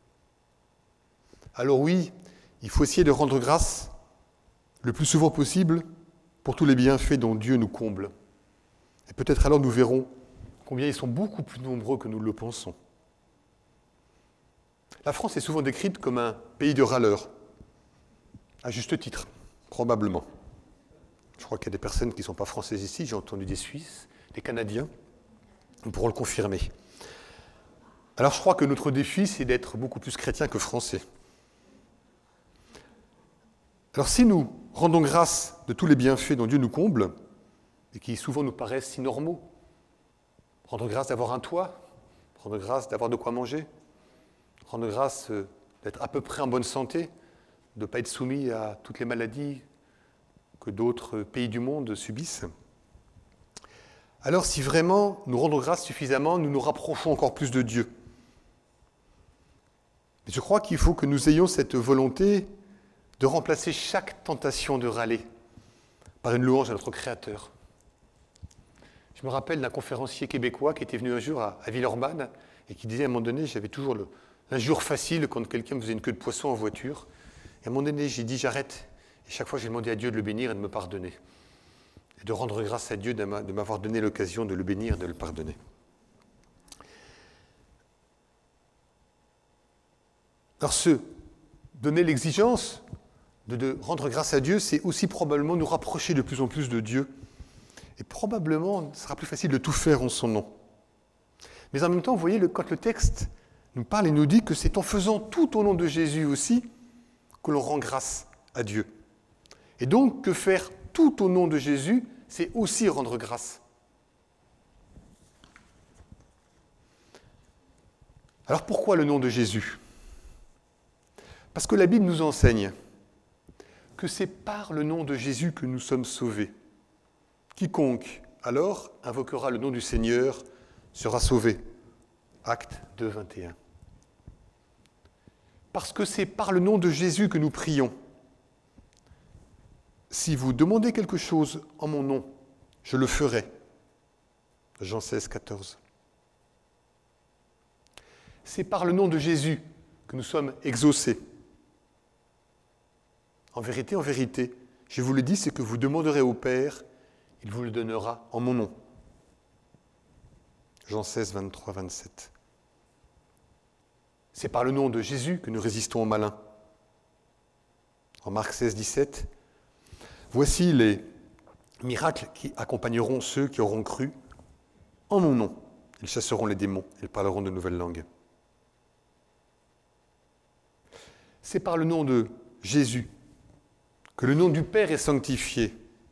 S1: Alors oui, il faut essayer de rendre grâce le plus souvent possible pour tous les bienfaits dont Dieu nous comble. Et peut-être alors nous verrons combien ils sont beaucoup plus nombreux que nous le pensons. La France est souvent décrite comme un pays de râleurs, à juste titre, probablement. Je crois qu'il y a des personnes qui ne sont pas françaises ici, j'ai entendu des Suisses, des Canadiens, nous pourrons le confirmer. Alors je crois que notre défi, c'est d'être beaucoup plus chrétien que français. Alors si nous rendons grâce de tous les bienfaits dont Dieu nous comble, et qui souvent nous paraissent si normaux, rendre grâce d'avoir un toit, rendre grâce d'avoir de quoi manger, rendre grâce d'être à peu près en bonne santé, de ne pas être soumis à toutes les maladies que d'autres pays du monde subissent. Alors si vraiment nous rendons grâce suffisamment, nous nous rapprochons encore plus de Dieu. Et je crois qu'il faut que nous ayons cette volonté de remplacer chaque tentation de râler par une louange à notre Créateur. Je me rappelle d'un conférencier québécois qui était venu un jour à Villeurbanne et qui disait à un moment donné, j'avais toujours l'injure facile quand quelqu'un me faisait une queue de poisson en voiture. Et à un moment donné, j'ai dit j'arrête. Et chaque fois, j'ai demandé à Dieu de le bénir et de me pardonner. Et de rendre grâce à Dieu de m'avoir donné l'occasion de le bénir et de le pardonner. Alors donner l'exigence de rendre grâce à Dieu, c'est aussi probablement nous rapprocher de plus en plus de Dieu. Et probablement, ce sera plus facile de tout faire en son nom. Mais en même temps, vous voyez, quand le texte nous parle et nous dit que c'est en faisant tout au nom de Jésus aussi que l'on rend grâce à Dieu. Et donc, que faire tout au nom de Jésus, c'est aussi rendre grâce. Alors pourquoi le nom de Jésus ? Parce que la Bible nous enseigne que c'est par le nom de Jésus que nous sommes sauvés. Quiconque, alors, invoquera le nom du Seigneur sera sauvé. Acte 2, 21. Parce que c'est par le nom de Jésus que nous prions. Si vous demandez quelque chose en mon nom, je le ferai. Jean 16, 14. C'est par le nom de Jésus que nous sommes exaucés. En vérité, je vous le dis, ce que vous demanderez au Père, il vous le donnera en mon nom. Jean 16, 23, 27. C'est par le nom de Jésus que nous résistons au malin. En Marc 16, 17, voici les miracles qui accompagneront ceux qui auront cru en mon nom. Ils chasseront les démons, ils parleront de nouvelles langues. C'est par le nom de Jésus que le nom du Père est sanctifié.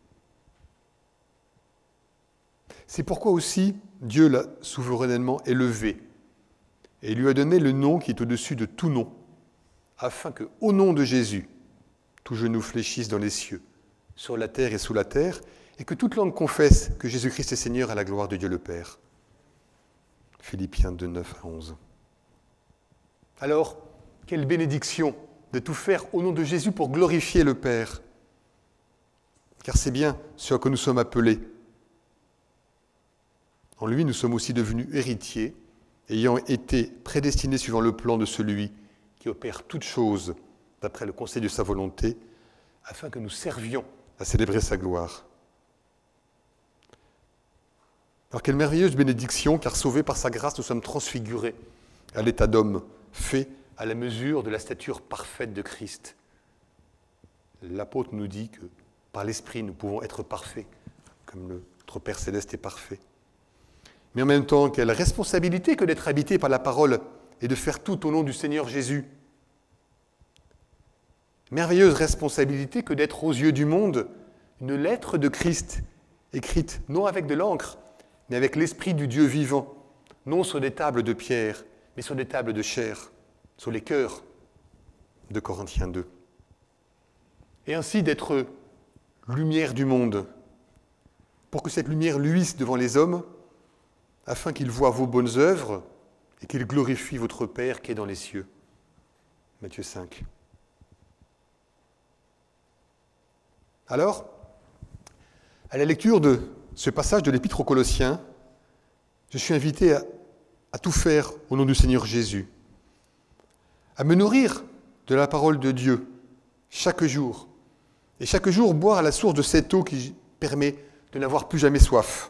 S1: C'est pourquoi aussi Dieu l'a souverainement élevé et lui a donné le nom qui est au-dessus de tout nom, afin que, au nom de Jésus, tout genou fléchisse dans les cieux, sur la terre et sous la terre, et que toute langue confesse que Jésus-Christ est Seigneur à la gloire de Dieu le Père. Philippiens 2, 9 à 11. Alors, quelle bénédiction de tout faire au nom de Jésus pour glorifier le Père. Car c'est bien ce à quoi nous sommes appelés. En lui, nous sommes aussi devenus héritiers, ayant été prédestinés suivant le plan de celui qui opère toutes choses d'après le conseil de sa volonté, afin que nous servions à célébrer sa gloire. Alors quelle merveilleuse bénédiction, car sauvés par sa grâce, nous sommes transfigurés à l'état d'homme, fait à la mesure de la stature parfaite de Christ. L'apôtre nous dit que par l'Esprit, nous pouvons être parfaits, comme notre Père Céleste est parfait. Mais en même temps, quelle responsabilité que d'être habité par la parole et de faire tout au nom du Seigneur Jésus. Merveilleuse responsabilité que d'être aux yeux du monde une lettre de Christ, écrite non avec de l'encre, mais avec l'Esprit du Dieu vivant, non sur des tables de pierre, mais sur des tables de chair, sur les cœurs de Corinthiens 2. Et ainsi d'être lumière du monde, pour que cette lumière luise devant les hommes, afin qu'ils voient vos bonnes œuvres et qu'ils glorifient votre Père qui est dans les cieux. Matthieu 5. Alors, à la lecture de ce passage de l'Épître aux Colossiens, je suis invité à tout faire au nom du Seigneur Jésus, à me nourrir de la parole de Dieu chaque jour, et chaque jour boire à la source de cette eau qui permet de n'avoir plus jamais soif.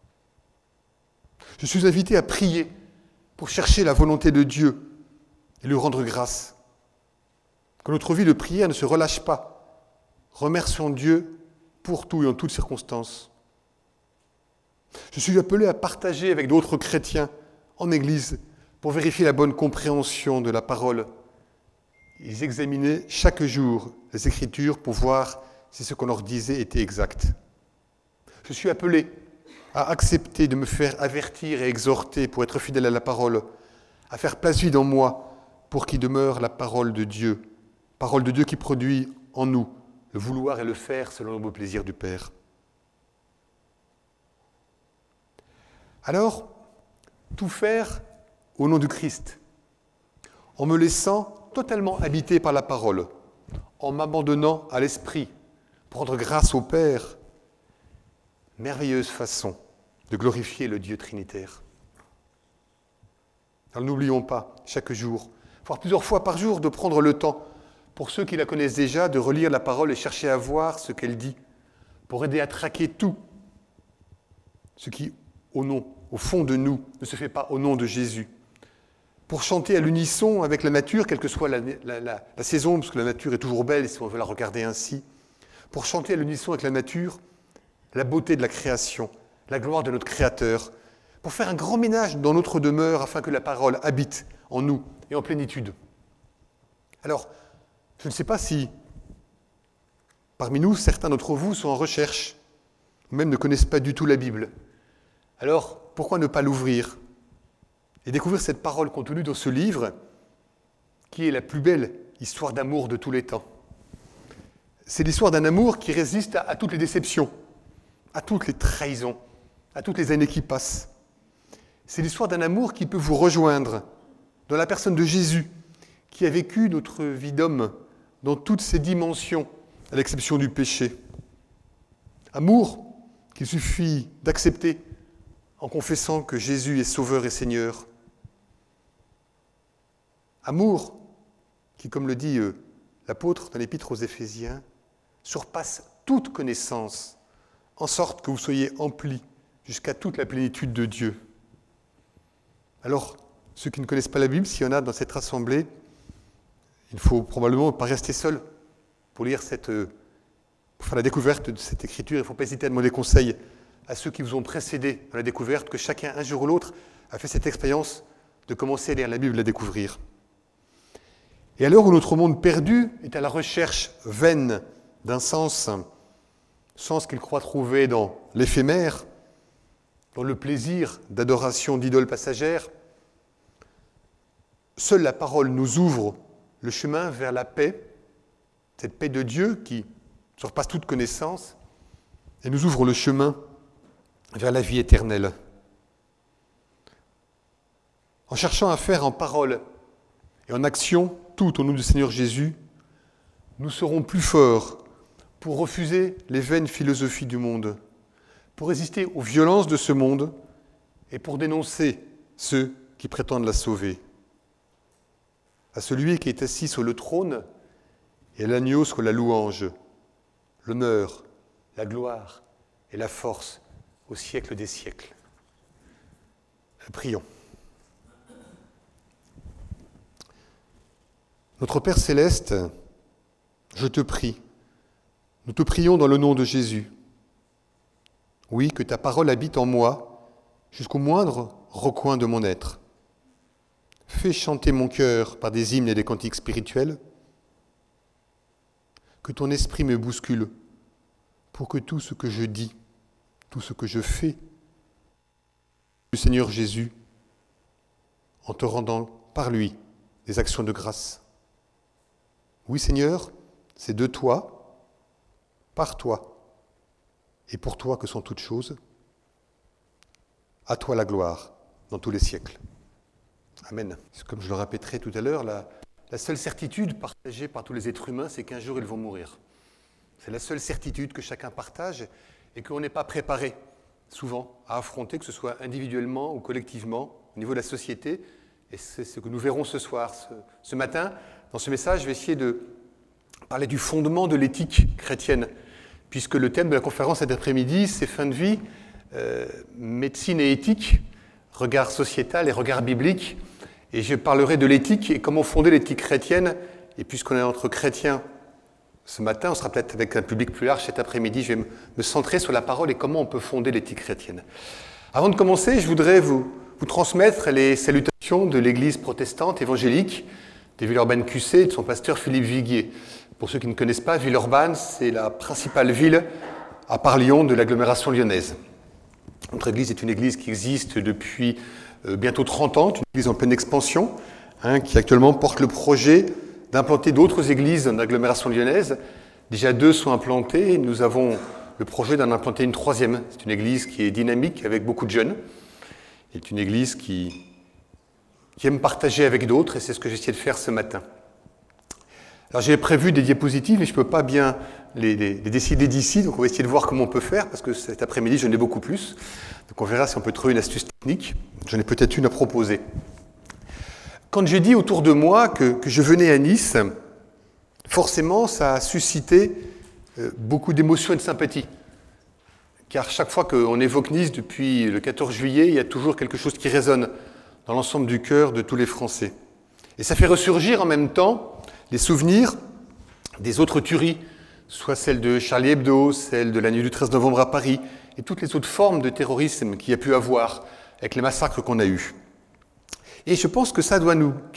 S1: Je suis invité à prier pour chercher la volonté de Dieu et lui rendre grâce. Que notre vie de prière ne se relâche pas. Remercions Dieu pour tout et en toutes circonstances. Je suis appelé à partager avec d'autres chrétiens en Église pour vérifier la bonne compréhension de la parole. Ils examinaient chaque jour les Écritures pour voir si ce qu'on leur disait était exact. Je suis appelé à accepter de me faire avertir et exhorter pour être fidèle à la parole, à faire place vide en moi pour qu'il demeure la parole de Dieu qui produit en nous le vouloir et le faire selon le beau plaisir du Père. Alors, tout faire au nom du Christ, en me laissant totalement habiter par la parole, en m'abandonnant à l'Esprit, pour rendre grâce au Père, merveilleuse façon de glorifier le Dieu trinitaire. Alors n'oublions pas, chaque jour, voire plusieurs fois par jour, de prendre le temps, pour ceux qui la connaissent déjà, de relire la parole et chercher à voir ce qu'elle dit, pour aider à traquer tout ce qui, au fond de nous, ne se fait pas au nom de Jésus. Pour chanter à l'unisson avec la nature, quelle que soit la saison, parce que la nature est toujours belle, si on veut la regarder ainsi. Pour chanter à l'unisson avec la nature, la beauté de la création, la gloire de notre Créateur, pour faire un grand ménage dans notre demeure afin que la parole habite en nous et en plénitude. Alors, je ne sais pas si parmi nous, certains d'entre vous sont en recherche, ou même ne connaissent pas du tout la Bible. Alors, pourquoi ne pas l'ouvrir et découvrir cette parole contenue dans ce livre qui est la plus belle histoire d'amour de tous les temps. C'est l'histoire d'un amour qui résiste à toutes les déceptions, à toutes les trahisons, à toutes les années qui passent. C'est l'histoire d'un amour qui peut vous rejoindre dans la personne de Jésus, qui a vécu notre vie d'homme dans toutes ses dimensions, à l'exception du péché. Amour qu'il suffit d'accepter en confessant que Jésus est Sauveur et Seigneur. Amour qui, comme le dit l'apôtre dans l'Épître aux Éphésiens, surpasse toute connaissance, en sorte que vous soyez emplis jusqu'à toute la plénitude de Dieu. Alors, ceux qui ne connaissent pas la Bible, s'il y en a dans cette assemblée, il ne faut probablement pas rester seul pour lire pour faire la découverte de cette écriture. Il ne faut pas hésiter à demander conseil à ceux qui vous ont précédé dans la découverte, que chacun, un jour ou l'autre, a fait cette expérience de commencer à lire la Bible et la découvrir. Et à l'heure où notre monde perdu est à la recherche vaine d'un sens qu'il croit trouver dans l'éphémère, dans le plaisir d'adoration d'idoles passagères, seule la parole nous ouvre le chemin vers la paix, cette paix de Dieu qui surpasse toute connaissance, et nous ouvre le chemin vers la vie éternelle. En cherchant à faire en parole et en action tout au nom du Seigneur Jésus, nous serons plus forts pour refuser les vaines philosophies du monde, pour résister aux violences de ce monde et pour dénoncer ceux qui prétendent la sauver. À celui qui est assis sur le trône et à l'agneau soit la louange, l'honneur, la gloire et la force au siècle des siècles. Prions. Notre Père céleste, je te prie, nous te prions dans le nom de Jésus. Oui, que ta parole habite en moi jusqu'au moindre recoin de mon être. Fais chanter mon cœur par des hymnes et des cantiques spirituels. Que ton esprit me bouscule pour que tout ce que je dis, tout ce que je fais, du Seigneur Jésus, en te rendant par lui des actions de grâce. Oui, Seigneur, c'est de toi, par toi et pour toi que sont toutes choses. À toi la gloire dans tous les siècles. Amen. Comme je le répéterai tout à l'heure, la seule certitude partagée par tous les êtres humains, c'est qu'un jour ils vont mourir. C'est la seule certitude que chacun partage et qu'on n'est pas préparé souvent à affronter, que ce soit individuellement ou collectivement, au niveau de la société. Et c'est ce que nous verrons ce soir. Ce matin, dans ce message, je vais essayer de parler du fondement de l'éthique chrétienne, puisque le thème de la conférence cet après-midi, c'est fin de vie, médecine et éthique, regard sociétal et regard biblique. Et je parlerai de l'éthique et comment fonder l'éthique chrétienne. Et puisqu'on est entre chrétiens ce matin, on sera peut-être avec un public plus large cet après-midi, je vais me centrer sur la parole et comment on peut fonder l'éthique chrétienne. Avant de commencer, je voudrais vous transmettre les salutations de l'Église protestante évangélique de Villeurbanne-QC et de son pasteur Philippe Viguier. Pour ceux qui ne connaissent pas, Villeurbanne, c'est la principale ville, à part Lyon, de l'agglomération lyonnaise. Notre église est une église qui existe depuis bientôt 30 ans, une église en pleine expansion, qui actuellement porte le projet d'implanter d'autres églises dans l'agglomération lyonnaise. Déjà 2 sont implantées, et nous avons le projet d'en implanter une 3e. C'est une église qui est dynamique, avec beaucoup de jeunes. C'est une église qui aime partager avec d'autres, et c'est ce que j'ai essayé de faire ce matin. Alors j'ai prévu des diapositives, mais je ne peux pas bien les décider d'ici, donc on va essayer de voir comment on peut faire, parce que cet après-midi, j'en ai beaucoup plus. Donc on verra si on peut trouver une astuce technique. J'en ai peut-être une à proposer. Quand j'ai dit autour de moi que je venais à Nice, forcément, ça a suscité beaucoup d'émotions et de sympathie. Car chaque fois qu'on évoque Nice depuis le 14 juillet, il y a toujours quelque chose qui résonne dans l'ensemble du cœur de tous les Français. Et ça fait ressurgir en même temps les souvenirs des autres tueries, soit celle de Charlie Hebdo, celle de la nuit du 13 novembre à Paris, et toutes les autres formes de terrorisme qu'il y a pu avoir avec les massacres qu'on a eus. Et je pense que ça doit nous